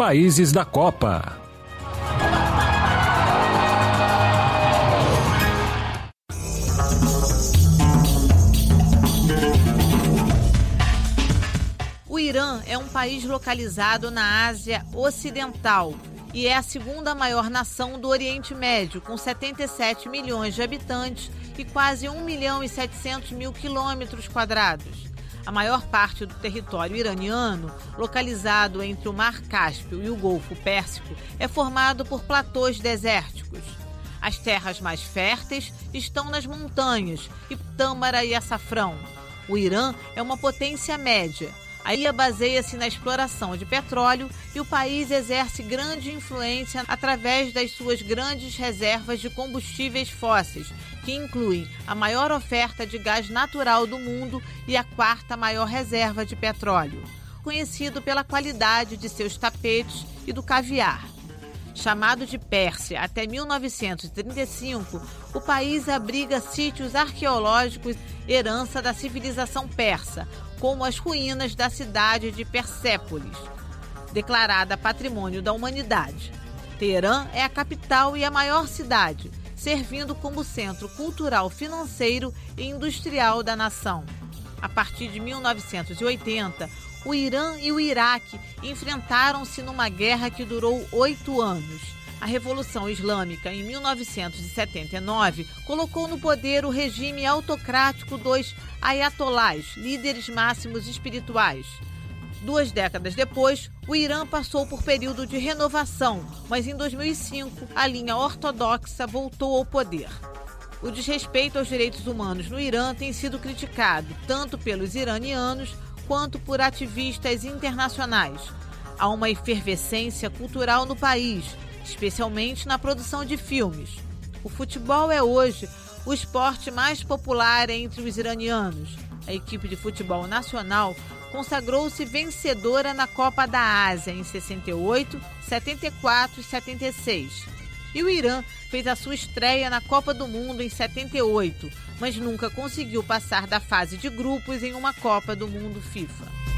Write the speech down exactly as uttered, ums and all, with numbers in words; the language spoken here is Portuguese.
países da Copa. O Irã é um país localizado na Ásia Ocidental e é a segunda maior nação do Oriente Médio, com setenta e sete milhões de habitantes e quase um milhão e setecentos mil quilômetros quadrados. A maior parte do território iraniano, localizado entre o Mar Cáspio e o Golfo Pérsico, é formado por platôs desérticos. As terras mais férteis estão nas montanhas, e tâmara e açafrão. O Irã é uma potência média. A ilha baseia-se na exploração de petróleo e o país exerce grande influência através das suas grandes reservas de combustíveis fósseis, que incluem a maior oferta de gás natural do mundo e a quarta maior reserva de petróleo, conhecido pela qualidade de seus tapetes e do caviar. Chamado de Pérsia até mil novecentos e trinta e cinco, o país abriga sítios arqueológicos, herança da civilização persa, como as ruínas da cidade de Persépolis, declarada Patrimônio da Humanidade. Teherã é a capital e a maior cidade, servindo como centro cultural, financeiro e industrial da nação. A partir de mil novecentos e oitenta, o Irã e o Iraque enfrentaram-se numa guerra que durou oito anos. A Revolução Islâmica, em mil novecentos e setenta e nove, colocou no poder o regime autocrático dos ayatolás, líderes máximos espirituais. Duas décadas depois, o Irã passou por período de renovação, mas em dois mil e cinco, a linha ortodoxa voltou ao poder. O desrespeito aos direitos humanos no Irã tem sido criticado tanto pelos iranianos quanto por ativistas internacionais. Há uma efervescência cultural no país, especialmente na produção de filmes. O futebol é hoje o esporte mais popular entre os iranianos. A equipe de futebol nacional consagrou-se vencedora na Copa da Ásia em sessenta e oito, setenta e quatro e setenta e seis. E o Irã fez a sua estreia na Copa do Mundo em setenta e oito, mas nunca conseguiu passar da fase de grupos em uma Copa do Mundo FIFA.